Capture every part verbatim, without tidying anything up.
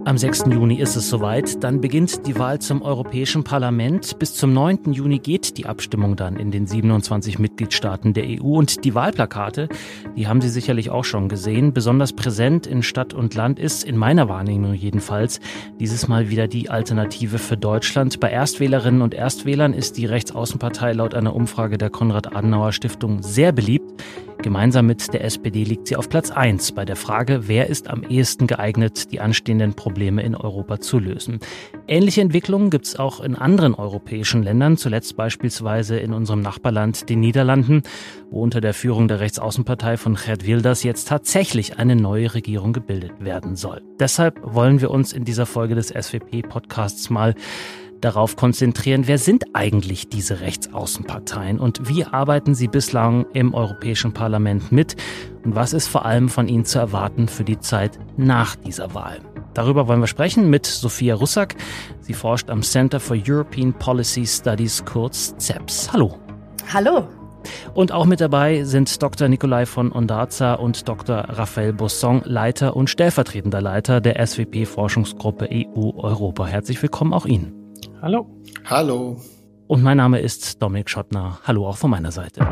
Am sechsten Juni ist es soweit, dann beginnt die Wahl zum Europäischen Parlament. Bis zum neunten Juni geht die Abstimmung dann in den siebenundzwanzig Mitgliedstaaten der E U. Und die Wahlplakate, die haben Sie sicherlich auch schon gesehen. Besonders präsent in Stadt und Land ist, in meiner Wahrnehmung jedenfalls, dieses Mal wieder die Alternative für Deutschland. Bei Erstwählerinnen und Erstwählern ist die Rechtsaußenpartei laut einer Umfrage der Konrad-Adenauer-Stiftung sehr beliebt. Gemeinsam mit der S P D liegt sie auf Platz eins bei der Frage, wer ist am ehesten geeignet, die anstehenden Probleme in Europa zu lösen. Ähnliche Entwicklungen gibt es auch in anderen europäischen Ländern, zuletzt beispielsweise in unserem Nachbarland, den Niederlanden, wo unter der Führung der Rechtsaußenpartei von Geert Wilders jetzt tatsächlich eine neue Regierung gebildet werden soll. Deshalb wollen wir uns in dieser Folge des S W P-Podcasts mal darauf konzentrieren, wer sind eigentlich diese Rechtsaußenparteien und wie arbeiten sie bislang im Europäischen Parlament mit und was ist vor allem von ihnen zu erwarten für die Zeit nach dieser Wahl. Darüber wollen wir sprechen mit Sophia Russak. Sie forscht am Center for European Policy Studies, kurz C E P S. Hallo. Hallo. Und auch mit dabei sind Doktor Nicolai von Ondarza und Doktor Raphael Bosson, Leiter und stellvertretender Leiter der S W P-Forschungsgruppe E U-Europa. Herzlich willkommen auch Ihnen. Hallo. Hallo. Und mein Name ist Dominik Schottner. Hallo auch von meiner Seite.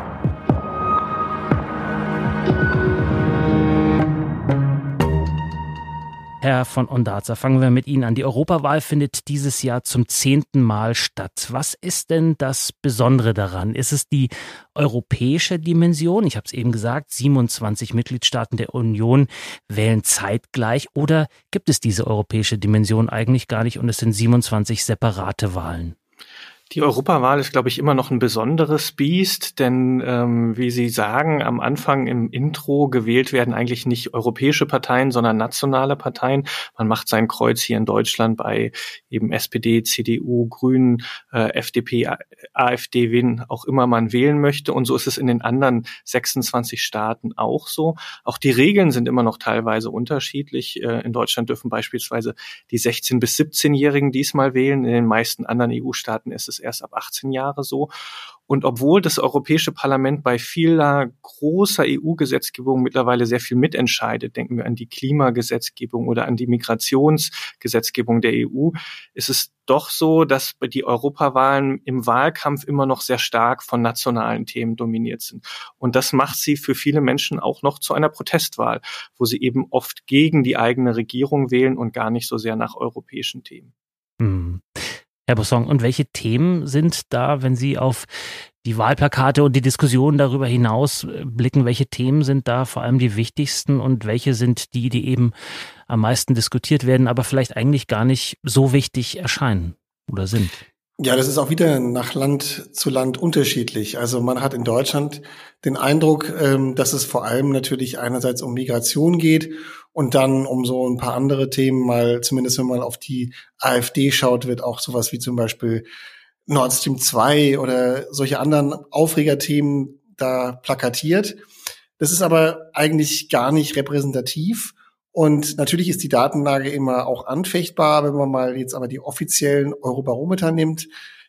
Herr von Ondarza, fangen wir mit Ihnen an. Die Europawahl findet dieses Jahr zum zehnten Mal statt. Was ist denn das Besondere daran? Ist es die europäische Dimension? Ich habe es eben gesagt, siebenundzwanzig Mitgliedstaaten der Union wählen zeitgleich. Oder gibt es diese europäische Dimension eigentlich gar nicht und es sind siebenundzwanzig separate Wahlen? Die Europawahl ist, glaube ich, immer noch ein besonderes Biest, denn ähm, wie Sie sagen, am Anfang im Intro gewählt werden eigentlich nicht europäische Parteien, sondern nationale Parteien. Man macht sein Kreuz hier in Deutschland bei eben S P D, C D U, Grünen, äh, F D P, AfD, wen auch immer man wählen möchte. Und so ist es in den anderen sechsundzwanzig Staaten auch so. Auch die Regeln sind immer noch teilweise unterschiedlich. Äh, in Deutschland dürfen beispielsweise die sechzehn- bis siebzehnjährigen diesmal wählen. In den meisten anderen E U-Staaten ist es erst ab achtzehn Jahre so. Und obwohl das Europäische Parlament bei vieler großer E U-Gesetzgebung mittlerweile sehr viel mitentscheidet, denken wir an die Klimagesetzgebung oder an die Migrationsgesetzgebung der E U, ist es doch so, dass die Europawahlen im Wahlkampf immer noch sehr stark von nationalen Themen dominiert sind. Und das macht sie für viele Menschen auch noch zu einer Protestwahl, wo sie eben oft gegen die eigene Regierung wählen und gar nicht so sehr nach europäischen Themen. Hm. Herr Bosson, und welche Themen sind da, wenn Sie auf die Wahlplakate und die Diskussionen darüber hinaus blicken, welche Themen sind da vor allem die wichtigsten und welche sind die, die eben am meisten diskutiert werden, aber vielleicht eigentlich gar nicht so wichtig erscheinen oder sind? Ja, das ist auch wieder nach Land zu Land unterschiedlich. Also man hat in Deutschland den Eindruck, dass es vor allem natürlich einerseits um Migration geht und dann um so ein paar andere Themen, mal zumindest wenn man auf die AfD schaut, wird auch sowas wie zum Beispiel Nord Stream zwei oder solche anderen Aufregerthemen da plakatiert. Das ist aber eigentlich gar nicht repräsentativ. Und natürlich ist die Datenlage immer auch anfechtbar, wenn man mal jetzt aber die offiziellen Eurobarometer nimmt.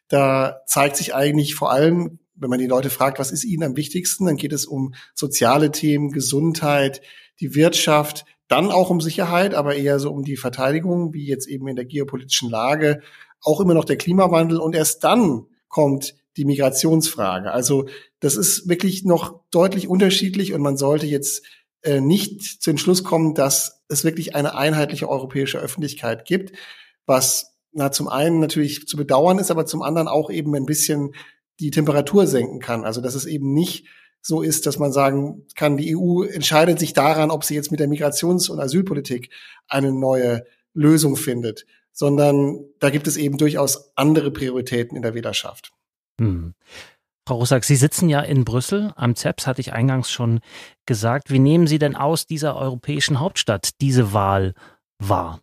Da zeigt sich eigentlich vor allem, wenn man die Leute fragt, was ist ihnen am wichtigsten, dann geht es um soziale Themen, Gesundheit, die Wirtschaft, dann auch um Sicherheit, aber eher so um die Verteidigung, wie jetzt eben in der geopolitischen Lage, auch immer noch der Klimawandel. Und erst dann kommt die Migrationsfrage. Also das ist wirklich noch deutlich unterschiedlich und man sollte jetzt nicht zu dem Schluss kommen, dass es wirklich eine einheitliche europäische Öffentlichkeit gibt, was na zum einen natürlich zu bedauern ist, aber zum anderen auch eben ein bisschen die Temperatur senken kann. Also dass es eben nicht so ist, dass man sagen kann, die E U entscheidet sich daran, ob sie jetzt mit der Migrations- und Asylpolitik eine neue Lösung findet, sondern da gibt es eben durchaus andere Prioritäten in der Wählerschaft. Hm. Frau Russak, Sie sitzen ja in Brüssel. Am C E P S hatte ich eingangs schon gesagt. Wie nehmen Sie denn aus dieser europäischen Hauptstadt diese Wahl wahr?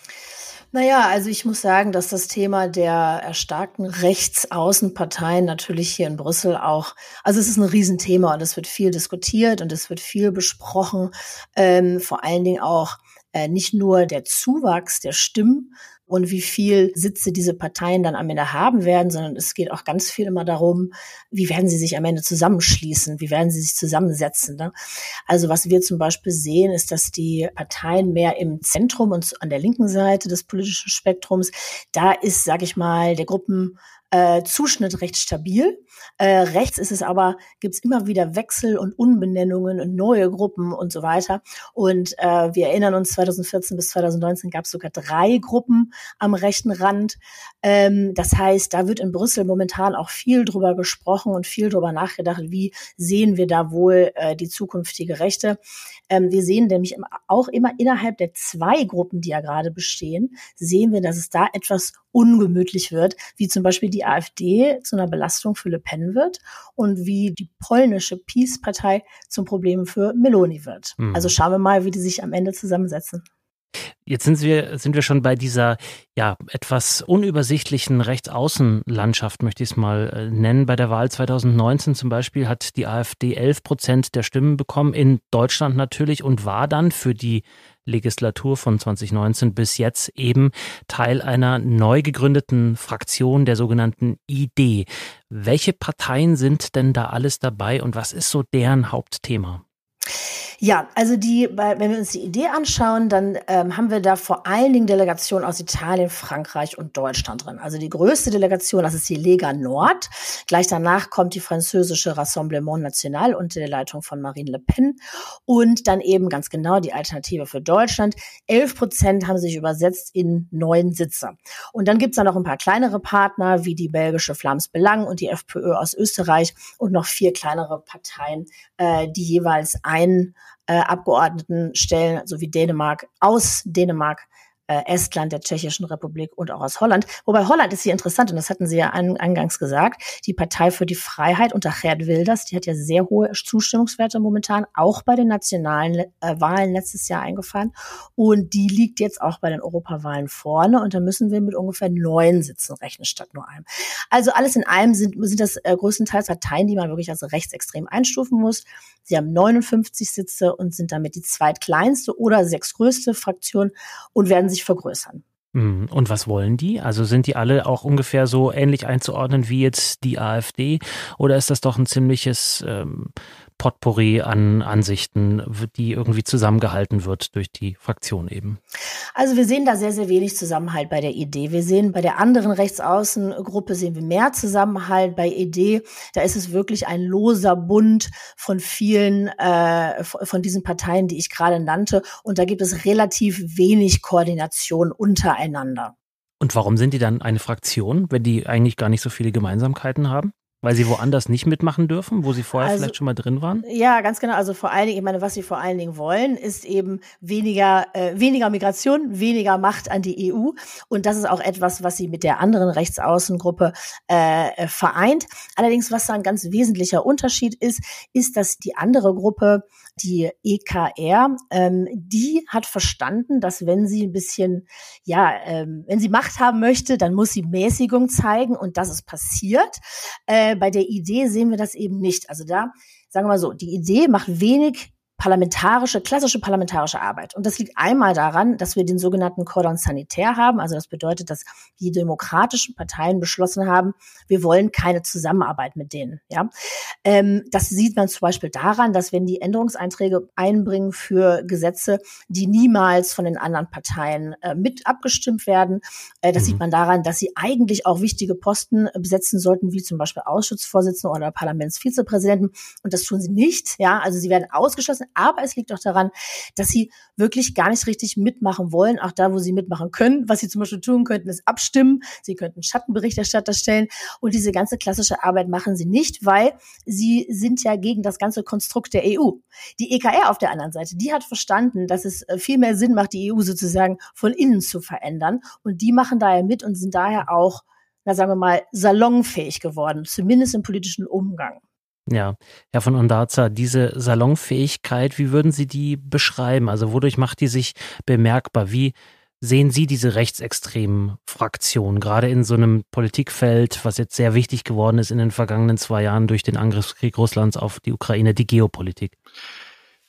Naja, also ich muss sagen, dass das Thema der erstarkten Rechtsaußenparteien natürlich hier in Brüssel auch, also es ist ein Riesenthema und es wird viel diskutiert und es wird viel besprochen, ähm, vor allen Dingen auch äh, nicht nur der Zuwachs der Stimmen und wie viel Sitze diese Parteien dann am Ende haben werden, sondern es geht auch ganz viel immer darum, wie werden sie sich am Ende zusammenschließen, wie werden sie sich zusammensetzen. Ne? Also was wir zum Beispiel sehen, ist, dass die Parteien mehr im Zentrum und an der linken Seite des politischen Spektrums, da ist, sag ich mal, der Gruppen Äh, Zuschnitt recht stabil. Äh, rechts ist es aber, gibt's immer wieder Wechsel und Umbenennungen und neue Gruppen und so weiter. Und äh, wir erinnern uns, zweitausendvierzehn bis zweitausendneunzehn gab es sogar drei Gruppen am rechten Rand. Ähm, das heißt, da wird in Brüssel momentan auch viel drüber gesprochen und viel drüber nachgedacht, wie sehen wir da wohl äh, die zukünftige Rechte. Ähm, wir sehen nämlich auch immer innerhalb der zwei Gruppen, die ja gerade bestehen, sehen wir, dass es da etwas ungemütlich wird, wie zum Beispiel die AfD zu einer Belastung für Le Pen wird und wie die polnische PiS-Partei zum Problem für Meloni wird. Mhm. Also schauen wir mal, wie die sich am Ende zusammensetzen. Jetzt sind wir, sind wir schon bei dieser ja etwas unübersichtlichen Rechtsaußenlandschaft, möchte ich es mal äh, nennen. Bei der Wahl zweitausendneunzehn zum Beispiel hat die AfD elf Prozent der Stimmen bekommen, in Deutschland natürlich, und war dann für die Legislatur von zweitausendneunzehn bis jetzt eben Teil einer neu gegründeten Fraktion, der sogenannten I D. Welche Parteien sind denn da alles dabei und was ist so deren Hauptthema? Ja, also die, wenn wir uns die Idee anschauen, dann ähm, haben wir da vor allen Dingen Delegationen aus Italien, Frankreich und Deutschland drin. Also die größte Delegation, das ist die Lega Nord. Gleich danach kommt die französische Rassemblement National unter der Leitung von Marine Le Pen. Und dann eben ganz genau die Alternative für Deutschland. Elf Prozent haben sich übersetzt in neun Sitze. Und dann gibt's da noch ein paar kleinere Partner, wie die belgische Vlaams Belang und die FPÖ aus Österreich und noch vier kleinere Parteien, äh, die jeweils einen Äh, Abgeordneten stellen, so wie Dänemark, aus Dänemark, äh, Estland, der Tschechischen Republik und auch aus Holland. Wobei Holland ist hier interessant, und das hatten Sie ja an, eingangs gesagt, die Partei für die Freiheit unter Geert Wilders, die hat ja sehr hohe Zustimmungswerte momentan, auch bei den nationalen äh, Wahlen letztes Jahr eingefahren. Und die liegt jetzt auch bei den Europawahlen vorne. Und da müssen wir mit ungefähr neun Sitzen rechnen statt nur einem. Also alles in allem sind, sind das äh, größtenteils Parteien, die man wirklich als rechtsextrem einstufen muss. Sie haben neunundfünfzig Sitze und sind damit die zweitkleinste oder sechstgrößte Fraktion und werden sich vergrößern. Und was wollen die? Also sind die alle auch ungefähr so ähnlich einzuordnen wie jetzt die AfD? Oder ist das doch ein ziemliches ähm, Potpourri an Ansichten, die irgendwie zusammengehalten wird durch die Fraktion eben? Also wir sehen da sehr, sehr wenig Zusammenhalt bei der Idee. Wir sehen bei der anderen Rechtsaußengruppe sehen wir mehr Zusammenhalt. Bei I D, da ist es wirklich ein loser Bund von vielen, äh, von diesen Parteien, die ich gerade nannte. Und da gibt es relativ wenig Koordination untereinander. Und warum sind die dann eine Fraktion, wenn die eigentlich gar nicht so viele Gemeinsamkeiten haben? Weil sie woanders nicht mitmachen dürfen, wo sie vorher also, vielleicht schon mal drin waren? Ja, ganz genau. Also vor allen Dingen, ich meine, was sie vor allen Dingen wollen, ist eben weniger, äh, weniger Migration, weniger Macht an die E U. Und das ist auch etwas, was sie mit der anderen Rechtsaußengruppe äh, vereint. Allerdings, was da ein ganz wesentlicher Unterschied ist, ist, dass die andere Gruppe, die E K R, ähm, die hat verstanden, dass wenn sie ein bisschen, ja, ähm, wenn sie Macht haben möchte, dann muss sie Mäßigung zeigen, und das ist passiert. Äh, bei der Idee sehen wir das eben nicht. Also da, sagen wir mal so, die Idee macht wenig parlamentarische, klassische parlamentarische Arbeit. Und das liegt einmal daran, dass wir den sogenannten Cordon Sanitaire haben. Also das bedeutet, dass die demokratischen Parteien beschlossen haben, wir wollen keine Zusammenarbeit mit denen. Ja, ähm, das sieht man zum Beispiel daran, dass wenn die Änderungseinträge einbringen für Gesetze, die niemals von den anderen Parteien äh, mit abgestimmt werden, äh, das mhm. sieht man daran, dass sie eigentlich auch wichtige Posten besetzen sollten, wie zum Beispiel Ausschussvorsitzende oder Parlamentsvizepräsidenten. Und das tun sie nicht. Ja, also sie werden ausgeschlossen. Aber es liegt auch daran, dass sie wirklich gar nicht richtig mitmachen wollen, auch da, wo sie mitmachen können. Was sie zum Beispiel tun könnten, ist abstimmen. Sie könnten Schattenberichterstatter stellen. Und diese ganze klassische Arbeit machen sie nicht, weil sie sind ja gegen das ganze Konstrukt der E U. Die E K R auf der anderen Seite, die hat verstanden, dass es viel mehr Sinn macht, die E U sozusagen von innen zu verändern. Und die machen daher mit und sind daher auch, na sagen wir mal, salonfähig geworden, zumindest im politischen Umgang. Ja, Herr von Ondarza, diese Salonfähigkeit, wie würden Sie die beschreiben? Also wodurch macht die sich bemerkbar? Wie sehen Sie diese rechtsextremen Fraktionen, gerade in so einem Politikfeld, was jetzt sehr wichtig geworden ist in den vergangenen zwei Jahren durch den Angriffskrieg Russlands auf die Ukraine, die Geopolitik?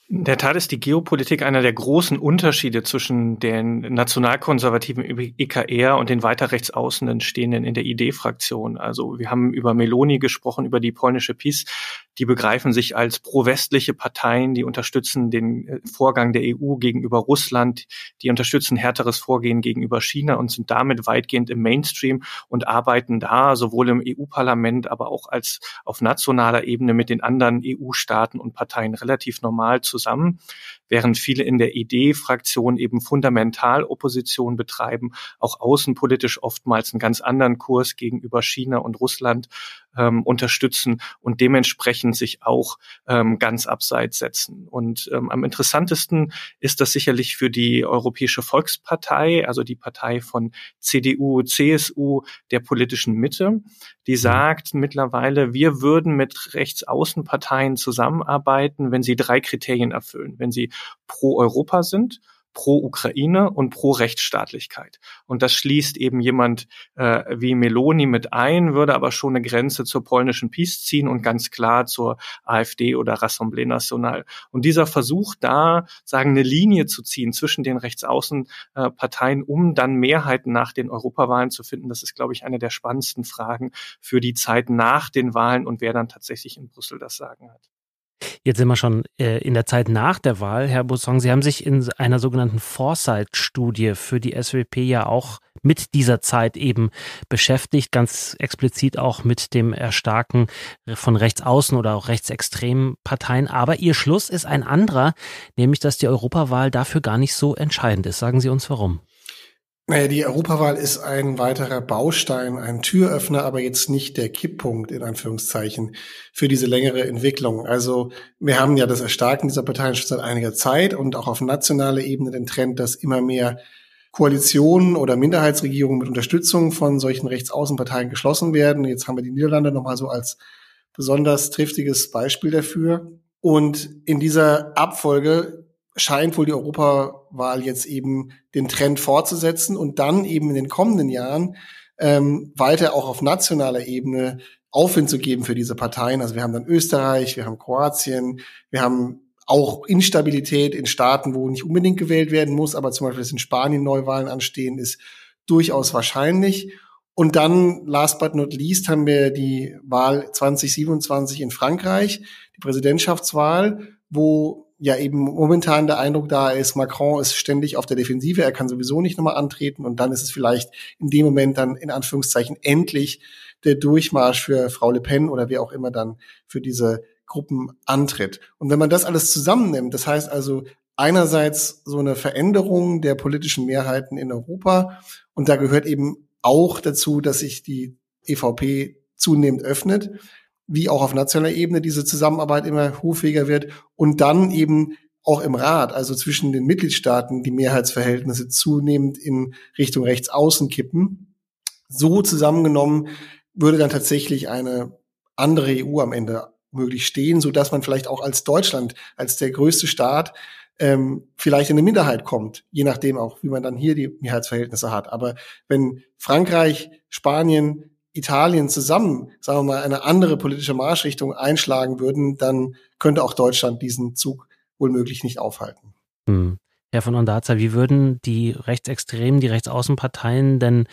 In der Tat ist die Geopolitik einer der großen Unterschiede zwischen den nationalkonservativen E K R und den weiter rechts außen stehenden in der I D-Fraktion. Also wir haben über Meloni gesprochen, über die polnische PiS. Die begreifen sich als pro-westliche Parteien, die unterstützen den Vorgang der E U gegenüber Russland, die unterstützen härteres Vorgehen gegenüber China und sind damit weitgehend im Mainstream und arbeiten da sowohl im E U-Parlament, aber auch als auf nationaler Ebene mit den anderen E U-Staaten und Parteien relativ normal zusammen, während viele in der I D-Fraktion eben fundamental Opposition betreiben, auch außenpolitisch oftmals einen ganz anderen Kurs gegenüber China und Russland ähm, unterstützen und dementsprechend sich auch ähm, ganz abseits setzen. Und ähm, am interessantesten ist das sicherlich für die Europäische Volkspartei, also die Partei von C D U, C S U, der politischen Mitte, die sagt mittlerweile, wir würden mit Rechtsaußenparteien zusammenarbeiten, wenn sie drei Kriterien erfüllen. Wenn sie pro Europa sind, pro Ukraine und pro Rechtsstaatlichkeit. Und das schließt eben jemand äh, wie Meloni mit ein, würde aber schon eine Grenze zur polnischen PiS ziehen und ganz klar zur AfD oder Rassemblement National. Und dieser Versuch da, sagen, eine Linie zu ziehen zwischen den Rechtsaußenparteien, um dann Mehrheiten nach den Europawahlen zu finden, das ist, glaube ich, eine der spannendsten Fragen für die Zeit nach den Wahlen und wer dann tatsächlich in Brüssel das Sagen hat. Jetzt sind wir schon äh, in der Zeit nach der Wahl. Herr Bossong, Sie haben sich in einer sogenannten Foresight-Studie für die S W P ja auch mit dieser Zeit eben beschäftigt, ganz explizit auch mit dem Erstarken von rechtsaußen oder auch rechtsextremen Parteien. Aber Ihr Schluss ist ein anderer, nämlich dass die Europawahl dafür gar nicht so entscheidend ist. Sagen Sie uns warum. Naja, die Europawahl ist ein weiterer Baustein, ein Türöffner, aber jetzt nicht der Kipppunkt, in Anführungszeichen, für diese längere Entwicklung. Also wir haben ja das Erstarken dieser Parteien schon seit einiger Zeit und auch auf nationaler Ebene den Trend, dass immer mehr Koalitionen oder Minderheitsregierungen mit Unterstützung von solchen Rechtsaußenparteien geschlossen werden. Jetzt haben wir die Niederlande nochmal so als besonders triftiges Beispiel dafür. Und in dieser Abfolge scheint wohl die Europawahl jetzt eben den Trend fortzusetzen und dann eben in den kommenden Jahren ähm, weiter auch auf nationaler Ebene Aufwind zu geben für diese Parteien. Also wir haben dann Österreich, wir haben Kroatien, wir haben auch Instabilität in Staaten, wo nicht unbedingt gewählt werden muss, aber zum Beispiel, dass in Spanien Neuwahlen anstehen, ist durchaus wahrscheinlich. Und dann, last but not least, haben wir die Wahl zwanzig siebenundzwanzig in Frankreich, die Präsidentschaftswahl, wo ja eben momentan der Eindruck da ist, Macron ist ständig auf der Defensive, er kann sowieso nicht nochmal antreten und dann ist es vielleicht in dem Moment dann in Anführungszeichen endlich der Durchmarsch für Frau Le Pen oder wer auch immer dann für diese Gruppen antritt. Und wenn man das alles zusammennimmt, das heißt also einerseits so eine Veränderung der politischen Mehrheiten in Europa und da gehört eben auch dazu, dass sich die E V P zunehmend öffnet, wie auch auf nationaler Ebene diese Zusammenarbeit immer hoffähiger wird und dann eben auch im Rat, also zwischen den Mitgliedstaaten, die Mehrheitsverhältnisse zunehmend in Richtung Rechtsaußen kippen. So zusammengenommen würde dann tatsächlich eine andere E U am Ende möglich stehen, so dass man vielleicht auch als Deutschland, als der größte Staat, ähm, vielleicht in eine Minderheit kommt, je nachdem auch, wie man dann hier die Mehrheitsverhältnisse hat. Aber wenn Frankreich, Spanien, Italien zusammen, sagen wir mal, eine andere politische Marschrichtung einschlagen würden, dann könnte auch Deutschland diesen Zug wohl möglich nicht aufhalten. Hm. Herr von Ondarza, wie würden die Rechtsextremen, die Rechtsaußenparteien denn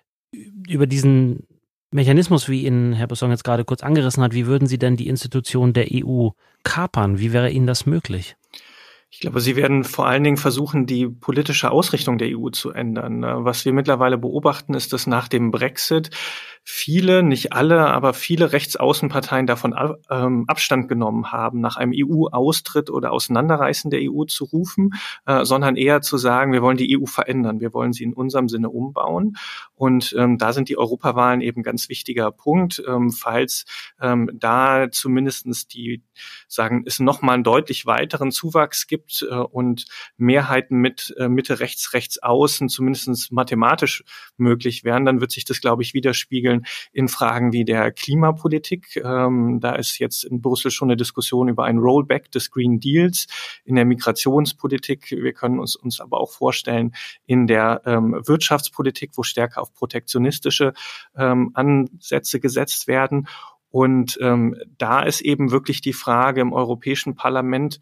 über diesen Mechanismus, wie ihn Herr Bossong jetzt gerade kurz angerissen hat, wie würden sie denn die Institution der E U kapern? Wie wäre ihnen das möglich? Ich glaube, sie werden vor allen Dingen versuchen, die politische Ausrichtung der E U zu ändern. Was wir mittlerweile beobachten, ist, dass nach dem Brexit viele, nicht alle, aber viele Rechtsaußenparteien davon ähm, Abstand genommen haben, nach einem E U-Austritt oder Auseinanderreißen der E U zu rufen, äh, sondern eher zu sagen, wir wollen die E U verändern, wir wollen sie in unserem Sinne umbauen. Und ähm, da sind die Europawahlen eben ganz wichtiger Punkt, ähm, falls ähm, da zumindestens die, sagen, es nochmal einen deutlich weiteren Zuwachs gibt äh, und Mehrheiten mit äh, Mitte, rechts, rechts außen zumindest mathematisch möglich wären, dann wird sich das, glaube ich, widerspiegeln in Fragen wie der Klimapolitik. Ähm, da ist jetzt in Brüssel schon eine Diskussion über ein Rollback des Green Deals in der Migrationspolitik. Wir können uns, uns aber auch vorstellen, in der ähm, Wirtschaftspolitik, wo stärker auf protektionistische ähm, Ansätze gesetzt werden. Und ähm, da ist eben wirklich die Frage im Europäischen Parlament,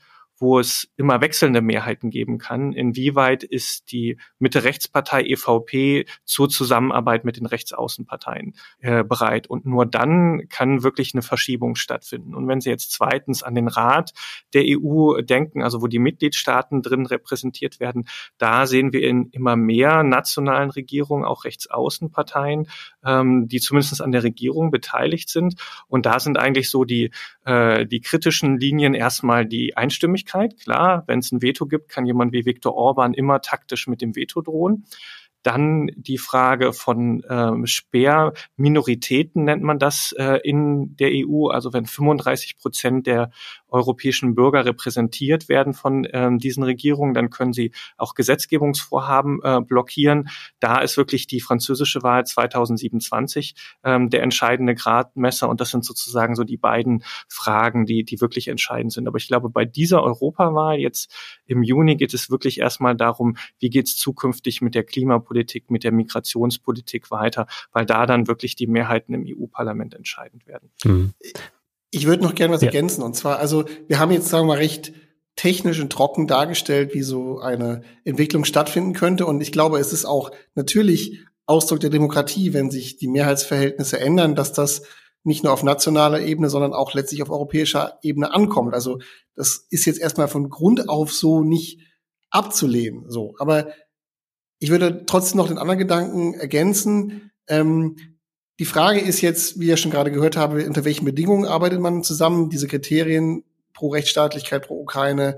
wo es immer wechselnde Mehrheiten geben kann. Inwieweit ist die Mitte-Rechts-Partei E V P zur Zusammenarbeit mit den Rechtsaußenparteien äh, bereit? Und nur dann kann wirklich eine Verschiebung stattfinden. Und wenn Sie jetzt zweitens an den Rat der E U denken, also wo die Mitgliedstaaten drin repräsentiert werden, da sehen wir in immer mehr nationalen Regierungen auch Rechtsaußenparteien, ähm, die zumindest an der Regierung beteiligt sind. Und da sind eigentlich so die, äh, die kritischen Linien erstmal die Einstimmigkeit. Klar, wenn es ein Veto gibt, kann jemand wie Viktor Orban immer taktisch mit dem Veto drohen. Dann die Frage von ähm, Sperrminoritäten nennt man das äh, in der E U. Also wenn fünfunddreißig Prozent der europäischen Bürger repräsentiert werden von ähm, diesen Regierungen, dann können sie auch Gesetzgebungsvorhaben äh, blockieren. Da ist wirklich die französische Wahl zweitausendsiebenundzwanzig ähm, der entscheidende Gradmesser. Und das sind sozusagen so die beiden Fragen, die, die wirklich entscheidend sind. Aber ich glaube, bei dieser Europawahl jetzt im Juni geht es wirklich erstmal darum, wie geht es zukünftig mit der Klimapolitik, mit der Migrationspolitik weiter, weil da dann wirklich die Mehrheiten im E U-Parlament entscheidend werden. Mhm. Ich würde noch gerne was ja. ergänzen. Und zwar, also wir haben jetzt, sagen wir mal, recht technisch und trocken dargestellt, wie so eine Entwicklung stattfinden könnte. Und ich glaube, es ist auch natürlich Ausdruck der Demokratie, wenn sich die Mehrheitsverhältnisse ändern, dass das nicht nur auf nationaler Ebene, sondern auch letztlich auf europäischer Ebene ankommt. Also das ist jetzt erstmal von Grund auf so nicht abzulehnen. So, aber ich würde trotzdem noch den anderen Gedanken ergänzen. Ähm, Die Frage ist jetzt, wie ich ja schon gerade gehört habe, unter welchen Bedingungen arbeitet man zusammen? Diese Kriterien pro Rechtsstaatlichkeit, pro Ukraine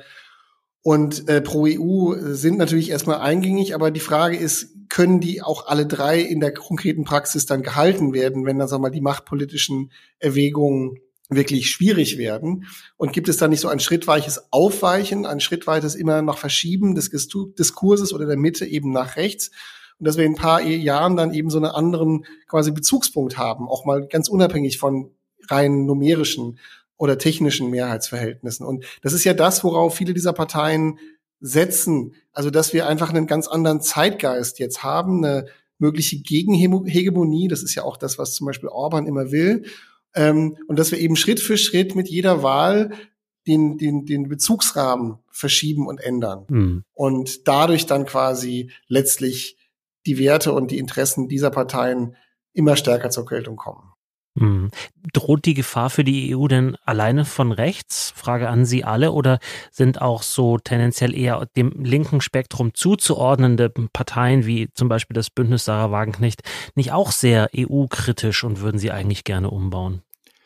und äh, pro E U sind natürlich erstmal eingängig, aber die Frage ist, können die auch alle drei in der konkreten Praxis dann gehalten werden, wenn dann, sagen wir mal, die machtpolitischen Erwägungen wirklich schwierig werden? Und gibt es da nicht so ein schrittweiches Aufweichen, ein schrittweites immer noch Verschieben des Diskurses oder der Mitte eben nach rechts? Und dass wir in ein paar Jahren dann eben so einen anderen quasi Bezugspunkt haben, auch mal ganz unabhängig von rein numerischen oder technischen Mehrheitsverhältnissen. Und das ist ja das, worauf viele dieser Parteien setzen. Also, dass wir einfach einen ganz anderen Zeitgeist jetzt haben, eine mögliche Gegenhegemonie. Das ist ja auch das, was zum Beispiel Orban immer will. Und dass wir eben Schritt für Schritt mit jeder Wahl den, den, den Bezugsrahmen verschieben und ändern. Mhm. Und dadurch dann quasi letztlich die Werte und die Interessen dieser Parteien immer stärker zur Geltung kommen. Hm. Droht die Gefahr für die E U denn alleine von rechts? Frage an Sie alle. Oder sind auch so tendenziell eher dem linken Spektrum zuzuordnende Parteien wie zum Beispiel das Bündnis Sarah Wagenknecht nicht auch sehr E U-kritisch und würden sie eigentlich gerne umbauen?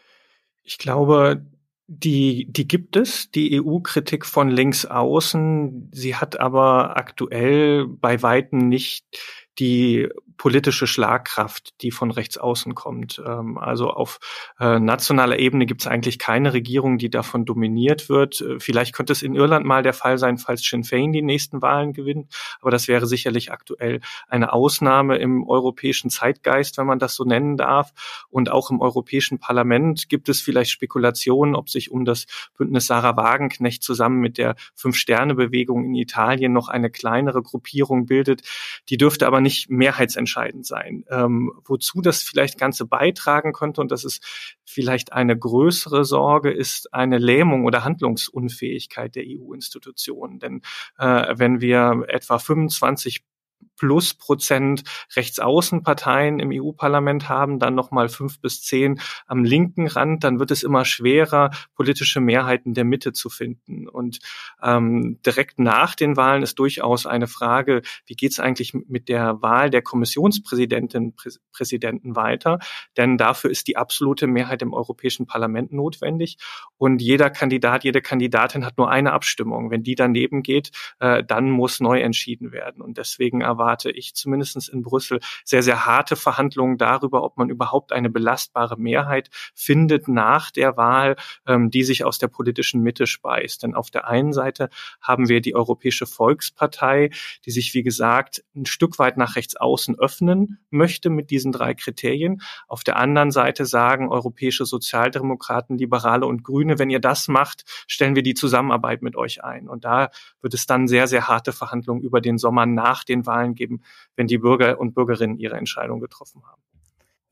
Ich glaube, die, die gibt es, die E U-Kritik von links außen. Sie hat aber aktuell bei Weitem nicht die politische Schlagkraft, die von rechts außen kommt. Also auf nationaler Ebene gibt es eigentlich keine Regierung, die davon dominiert wird. Vielleicht könnte es in Irland mal der Fall sein, falls Sinn Féin die nächsten Wahlen gewinnt. Aber das wäre sicherlich aktuell eine Ausnahme im europäischen Zeitgeist, wenn man das so nennen darf. Und auch im Europäischen Parlament gibt es vielleicht Spekulationen, ob sich um das Bündnis Sarah Wagenknecht zusammen mit der Fünf-Sterne-Bewegung in Italien noch eine kleinere Gruppierung bildet. Die dürfte aber nicht mehrheitsentscheidend sein. Ähm, wozu das vielleicht Ganze beitragen könnte, und das ist vielleicht eine größere Sorge, ist eine Lähmung oder Handlungsunfähigkeit der E U-Institutionen. Denn äh, wenn wir etwa fünfundzwanzig plus Prozent Rechtsaußenparteien im E U-Parlament haben, dann nochmal fünf bis zehn am linken Rand, dann wird es immer schwerer, politische Mehrheiten der Mitte zu finden. Und ähm, direkt nach den Wahlen ist durchaus eine Frage, wie geht es eigentlich mit der Wahl der Kommissionspräsidentin, Prä- Präsidenten weiter? Denn dafür ist die absolute Mehrheit im Europäischen Parlament notwendig. Und jeder Kandidat, jede Kandidatin hat nur eine Abstimmung. Wenn die daneben geht, äh, dann muss neu entschieden werden. Und deswegen erwarte ich zumindest in Brüssel sehr, sehr harte Verhandlungen darüber, ob man überhaupt eine belastbare Mehrheit findet nach der Wahl, ähm, die sich aus der politischen Mitte speist. Denn auf der einen Seite haben wir die Europäische Volkspartei, die sich, wie gesagt, ein Stück weit nach rechts außen öffnen möchte mit diesen drei Kriterien. Auf der anderen Seite sagen europäische Sozialdemokraten, Liberale und Grüne, wenn ihr das macht, stellen wir die Zusammenarbeit mit euch ein. Und da wird es dann sehr, sehr harte Verhandlungen über den Sommer nach den Wahlen geben, wenn die Bürger und Bürgerinnen ihre Entscheidung getroffen haben.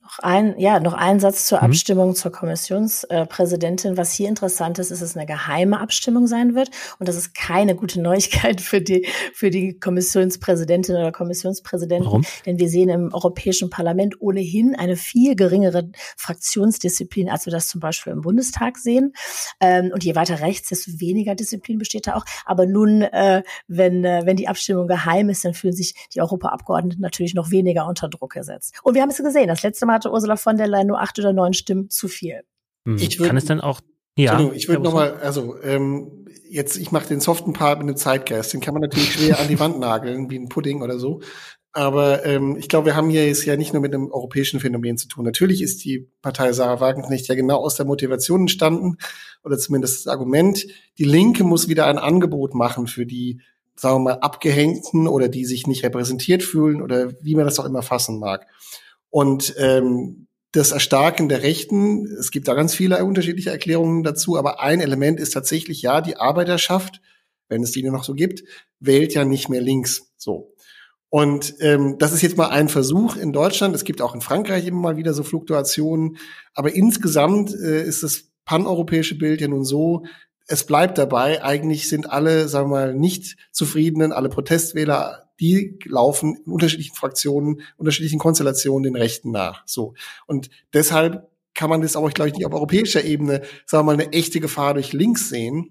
Noch ein, ja, noch ein Satz zur Abstimmung mhm. zur Kommissionspräsidentin. Was hier interessant ist, ist, dass es eine geheime Abstimmung sein wird. Und das ist keine gute Neuigkeit für die, für die Kommissionspräsidentin oder Kommissionspräsidenten. Warum? Denn wir sehen im Europäischen Parlament ohnehin eine viel geringere Fraktionsdisziplin, als wir das zum Beispiel im Bundestag sehen. Und je weiter rechts, desto weniger Disziplin besteht da auch. Aber nun, wenn, wenn die Abstimmung geheim ist, dann fühlen sich die Europaabgeordneten natürlich noch weniger unter Druck gesetzt. Und wir haben es gesehen, das letzte Mal hatte Ursula von der Leyen nur acht oder neun Stimmen zu viel. Ich würd, Kann es dann auch, ja. Ich würde nochmal, also ähm, jetzt, ich mache den soften Part mit einem Zeitgeist, den kann man natürlich schwer an die Wand nageln, wie ein Pudding oder so. Aber ähm, ich glaube, wir haben hier jetzt ja nicht nur mit einem europäischen Phänomen zu tun. Natürlich ist die Partei Sahra Wagenknecht ja genau aus der Motivation entstanden, oder zumindest das Argument, die Linke muss wieder ein Angebot machen für die, sagen wir mal, Abgehängten oder die sich nicht repräsentiert fühlen oder wie man das auch immer fassen mag. Und ähm, das Erstarken der Rechten, es gibt da ganz viele unterschiedliche Erklärungen dazu, aber ein Element ist tatsächlich, ja, die Arbeiterschaft, wenn es die noch so gibt, wählt ja nicht mehr links. So. Und ähm, das ist jetzt mal ein Versuch in Deutschland. Es gibt auch in Frankreich immer mal wieder so Fluktuationen. Aber insgesamt äh, ist das paneuropäische Bild ja nun so, es bleibt dabei, eigentlich sind alle, sagen wir mal, nicht zufriedenen, alle Protestwähler, die laufen in unterschiedlichen Fraktionen, unterschiedlichen Konstellationen den Rechten nach. So. Und deshalb kann man das auch, glaube ich, nicht auf europäischer Ebene, sagen wir mal, eine echte Gefahr durch links sehen,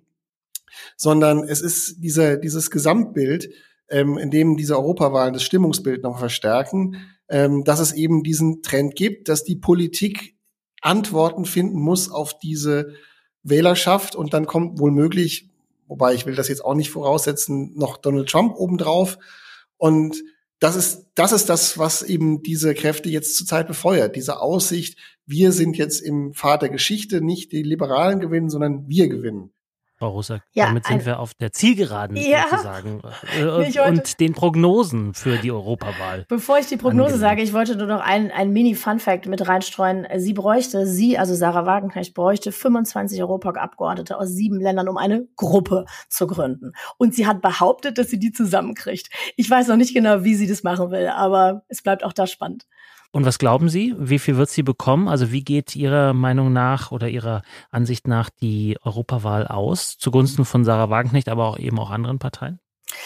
sondern es ist dieser, dieses Gesamtbild, ähm, in dem diese Europawahlen das Stimmungsbild noch verstärken, ähm, dass es eben diesen Trend gibt, dass die Politik Antworten finden muss auf diese Wählerschaft und dann kommt wohl möglich, wobei ich will das jetzt auch nicht voraussetzen, noch Donald Trump obendrauf. Und das ist, das ist das, was eben diese Kräfte jetzt zurzeit befeuert. Diese Aussicht, wir sind jetzt im Pfad der Geschichte, nicht die Liberalen gewinnen, sondern wir gewinnen. Frau Russak, ja, damit sind ein, wir auf der Zielgeraden ja, sozusagen äh, und den Prognosen für die Europawahl. Bevor ich die Prognose angenehm. sage, ich wollte nur noch einen, einen Mini-Fun-Fact mit reinstreuen. Sie bräuchte, sie, also Sahra Wagenknecht, bräuchte fünfundzwanzig Europaabgeordnete aus sieben Ländern, um eine Gruppe zu gründen. Und sie hat behauptet, dass sie die zusammenkriegt. Ich weiß noch nicht genau, wie sie das machen will, aber es bleibt auch da spannend. Und was glauben Sie, wie viel wird sie bekommen? Also wie geht Ihrer Meinung nach oder Ihrer Ansicht nach die Europawahl aus? Zugunsten von Sahra Wagenknecht, aber auch eben auch anderen Parteien?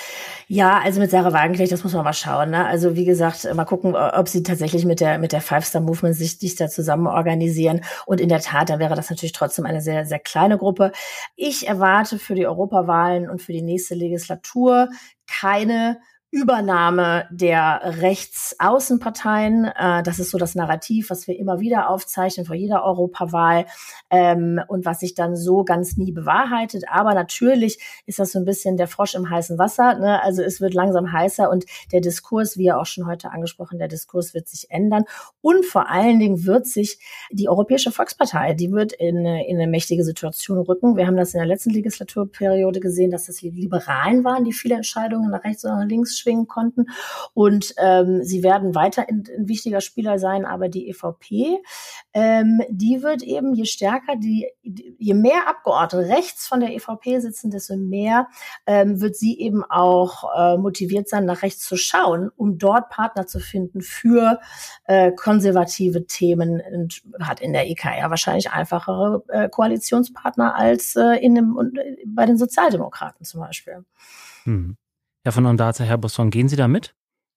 Ja, also mit Sahra Wagenknecht, das muss man mal schauen. Ne? Also wie gesagt, mal gucken, ob sie tatsächlich mit der mit der Five Star Movement sich, sich da zusammen organisieren. Und in der Tat, dann wäre das natürlich trotzdem eine sehr, sehr kleine Gruppe. Ich erwarte für die Europawahlen und für die nächste Legislatur keine Übernahme der Rechtsaußenparteien. Äh, das ist so das Narrativ, was wir immer wieder aufzeichnen vor jeder Europawahl ähm, und was sich dann so ganz nie bewahrheitet. Aber natürlich ist das so ein bisschen der Frosch im heißen Wasser. Ne? Also es wird langsam heißer und der Diskurs, wie ja auch schon heute angesprochen, der Diskurs wird sich ändern. Und vor allen Dingen wird sich die Europäische Volkspartei, die wird in, in eine mächtige Situation rücken. Wir haben das in der letzten Legislaturperiode gesehen, dass das die Liberalen waren, die viele Entscheidungen nach rechts oder nach links schwingen konnten. Und ähm, sie werden weiter ein, ein wichtiger Spieler sein, aber die E V P, ähm, die wird eben, je stärker, die, die je mehr Abgeordnete rechts von der E V P sitzen, desto mehr ähm, wird sie eben auch äh, motiviert sein, nach rechts zu schauen, um dort Partner zu finden für äh, konservative Themen und hat in der E K R wahrscheinlich einfachere äh, Koalitionspartner als äh, in dem, äh, bei den Sozialdemokraten zum Beispiel. Hm. Herr von Ondarza, Herr Bosson, gehen Sie da mit?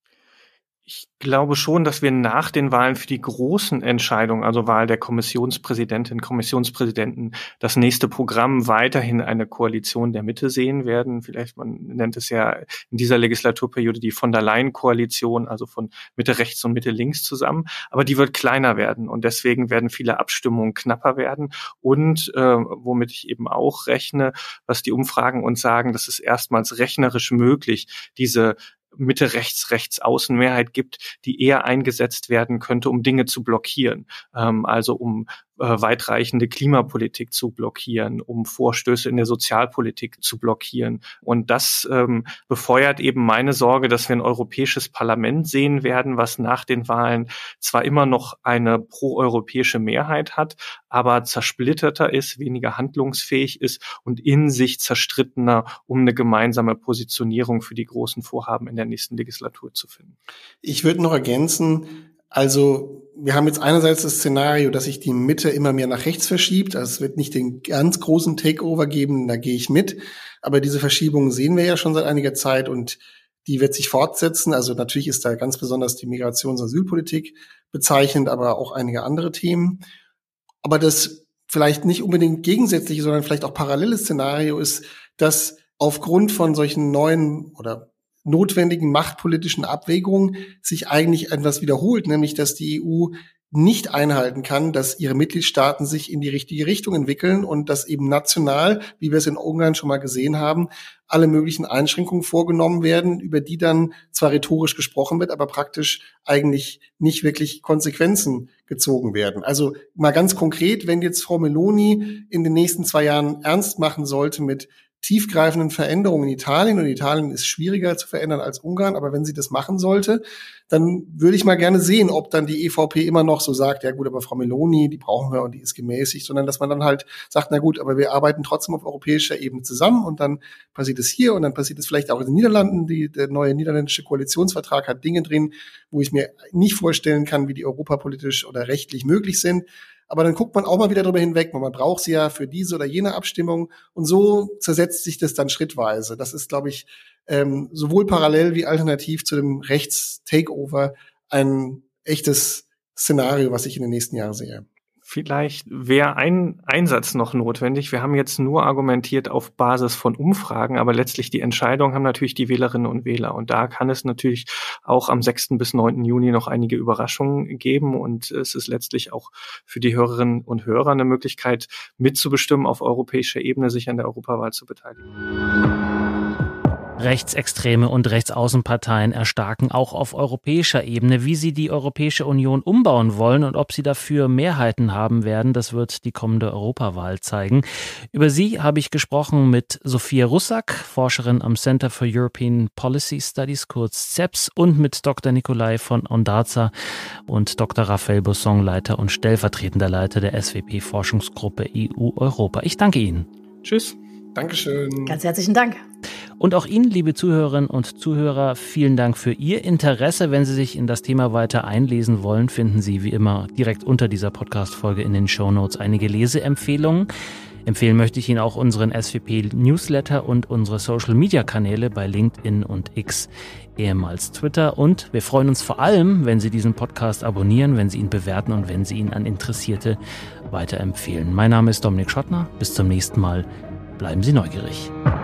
Ich glaube schon, dass wir nach den Wahlen für die großen Entscheidungen, also Wahl der Kommissionspräsidentin, Kommissionspräsidenten, das nächste Programm weiterhin eine Koalition der Mitte sehen werden. Vielleicht, man nennt es ja in dieser Legislaturperiode die von der Leyen-Koalition, also von Mitte rechts und Mitte links zusammen. Aber die wird kleiner werden und deswegen werden viele Abstimmungen knapper werden. Und äh, womit ich eben auch rechne, was die Umfragen uns sagen, dass es erstmals rechnerisch möglich, diese Mitte-Rechts-Rechts-Außen-Mehrheit gibt, die eher eingesetzt werden könnte, um Dinge zu blockieren. Ähm, also um äh, weitreichende Klimapolitik zu blockieren, um Vorstöße in der Sozialpolitik zu blockieren. Und das ähm, befeuert eben meine Sorge, dass wir ein europäisches Parlament sehen werden, was nach den Wahlen zwar immer noch eine proeuropäische Mehrheit hat, aber zersplitterter ist, weniger handlungsfähig ist und in sich zerstrittener, um eine gemeinsame Positionierung für die großen Vorhaben in der nächsten Legislatur zu finden. Ich würde noch ergänzen, Also wir haben jetzt einerseits das Szenario, dass sich die Mitte immer mehr nach rechts verschiebt. Also es wird nicht den ganz großen Takeover geben, da gehe ich mit. Aber diese Verschiebungen sehen wir ja schon seit einiger Zeit und die wird sich fortsetzen. Also natürlich ist da ganz besonders die Migrations- und Asylpolitik bezeichnend, aber auch einige andere Themen. Aber das vielleicht nicht unbedingt gegensätzliche, sondern vielleicht auch parallele Szenario ist, dass aufgrund von solchen neuen oder notwendigen machtpolitischen Abwägungen sich eigentlich etwas wiederholt, nämlich dass die E U nicht einhalten kann, dass ihre Mitgliedstaaten sich in die richtige Richtung entwickeln und dass eben national, wie wir es in Ungarn schon mal gesehen haben, alle möglichen Einschränkungen vorgenommen werden, über die dann zwar rhetorisch gesprochen wird, aber praktisch eigentlich nicht wirklich Konsequenzen gezogen werden. Also mal ganz konkret, wenn jetzt Frau Meloni in den nächsten zwei Jahren ernst machen sollte mit tiefgreifenden Veränderungen in Italien, und Italien ist schwieriger zu verändern als Ungarn, aber wenn sie das machen sollte, dann würde ich mal gerne sehen, ob dann die E V P immer noch so sagt, ja gut, aber Frau Meloni, die brauchen wir und die ist gemäßigt, sondern dass man dann halt sagt, na gut, aber wir arbeiten trotzdem auf europäischer Ebene zusammen und dann passiert es hier und dann passiert es vielleicht auch in den Niederlanden. Die, der neue niederländische Koalitionsvertrag hat Dinge drin, wo ich mir nicht vorstellen kann, wie die europapolitisch oder rechtlich möglich sind. Aber dann guckt man auch mal wieder drüber hinweg, weil man braucht sie ja für diese oder jene Abstimmung. Und so zersetzt sich das dann schrittweise. Das ist, glaube ich, ähm, sowohl parallel wie alternativ zu dem Rechts-Takeover ein echtes Szenario, was ich in den nächsten Jahren sehe. Vielleicht wäre ein Einsatz noch notwendig. Wir haben jetzt nur argumentiert auf Basis von Umfragen, aber letztlich die Entscheidung haben natürlich die Wählerinnen und Wähler. Und da kann es natürlich auch am sechsten bis neunten Juni noch einige Überraschungen geben. Und es ist letztlich auch für die Hörerinnen und Hörer eine Möglichkeit, mitzubestimmen, auf europäischer Ebene sich an der Europawahl zu beteiligen. Rechtsextreme und Rechtsaußenparteien erstarken auch auf europäischer Ebene. Wie sie die Europäische Union umbauen wollen und ob sie dafür Mehrheiten haben werden, das wird die kommende Europawahl zeigen. Über sie habe ich gesprochen mit Sophia Russak, Forscherin am Center for European Policy Studies, kurz C E P S, und mit Doktor Nikolai von Ondarza und Doktor Raphael Busson, Leiter und stellvertretender Leiter der S W P-Forschungsgruppe E U-Europa. Ich danke Ihnen. Tschüss. Dankeschön. Ganz herzlichen Dank. Und auch Ihnen, liebe Zuhörerinnen und Zuhörer, vielen Dank für Ihr Interesse. Wenn Sie sich in das Thema weiter einlesen wollen, finden Sie wie immer direkt unter dieser Podcast-Folge in den Shownotes einige Leseempfehlungen. Empfehlen möchte ich Ihnen auch unseren S W P-Newsletter und unsere Social-Media-Kanäle bei LinkedIn und X, ehemals Twitter. Und wir freuen uns vor allem, wenn Sie diesen Podcast abonnieren, wenn Sie ihn bewerten und wenn Sie ihn an Interessierte weiterempfehlen. Mein Name ist Dominik Schottner. Bis zum nächsten Mal. Bleiben Sie neugierig.